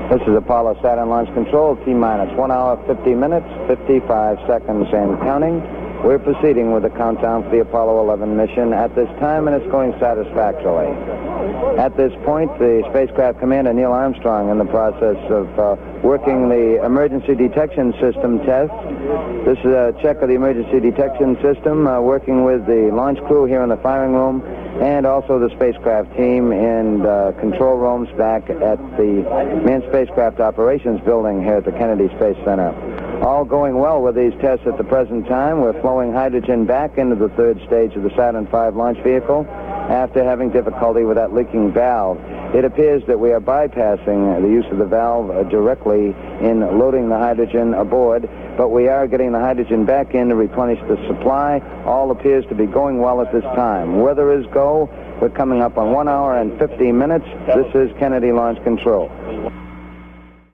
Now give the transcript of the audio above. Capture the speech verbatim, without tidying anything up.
This is Apollo Saturn Launch Control, T-minus one hour, fifty minutes, fifty-five seconds and counting. We're proceeding with the countdown for the Apollo eleven mission at this time, and it's going satisfactorily. At this point, the spacecraft commander, Neil Armstrong, in the process of uh, working the emergency detection system test. This is a check of the emergency detection system, uh, working with the launch crew here in the firing room, and also the spacecraft team in uh, control rooms back at the Manned Spacecraft Operations building here at the Kennedy Space Center. All going well with these tests at the present time. We're flowing hydrogen back into the third stage of the Saturn five launch vehicle after having difficulty with that leaking valve. It appears that we are bypassing the use of the valve uh, directly in loading the hydrogen aboard, but we are getting the hydrogen back in to replenish the supply. All appears to be going well at this time. Weather is go. We're coming up on one hour and fifty minutes. This is Kennedy Launch Control.